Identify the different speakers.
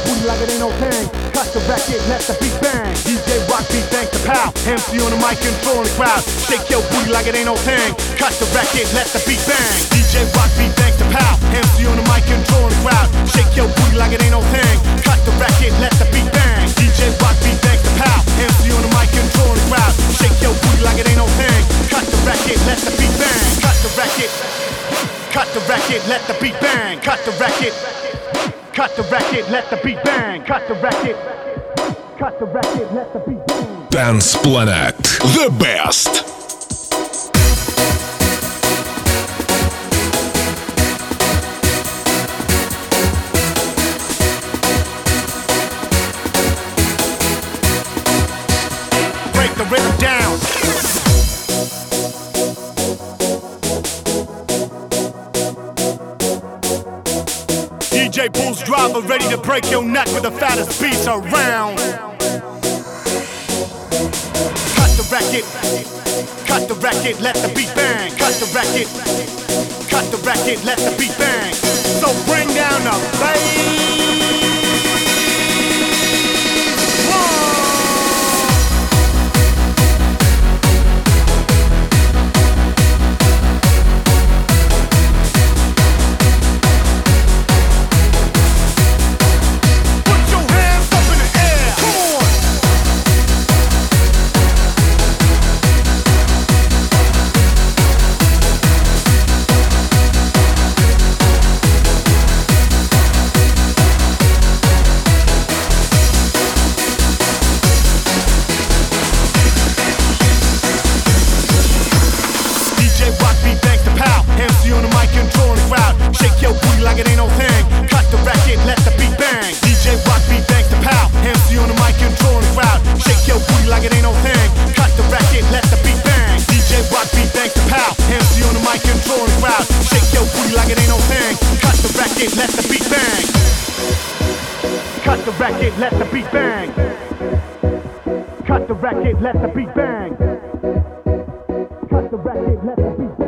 Speaker 1: booty like it ain't no thing. Cut the record, let the beat bang. DJ Rock beat, thanks to Pal. MC on the mic, controlling the crowd. Shake your booty like it ain't no thing. Cut the record, let the beat bang. DJ Rock beat, thanks to Pal. MC on the mic, controlling the crowd. Shake your booty like it ain't no thing. Cut the record, let the beat bang. DJ Rock beat, thanks to Pal. MC on the mic, controlling the crowd. Shake your booty like it ain't no thing. Cut the record, let the beat bang. Cut the record. Cut the record, let the beat bang. Cut the record. Cut the record, let the beat bang. Cut the record. Cut the record, let the beat bang.
Speaker 2: Dance Planet, the best.
Speaker 1: Break the rhythm down. DJ Bulls Driver, ready to break your neck with the fattest beats around. Cut the record, let the beat bang. Cut the record, let the beat bang. So bring down the bass. Like it ain't no thing. Cut the record, let the beat bang. DJ Rock beat, thanks to Pal. MC on the mic, controlling the crowd. Shake your booty like it ain't no thing. Cut the record, let the beat bang. DJ Rock beat, thanks to Pal. MC on the mic, controlling the crowd. Shake your booty like it ain't no thing. Cut the record, let the beat bang. Cut the record, let the beat bang. Cut the record, let the beat bang. Cut the record, let the beat bang.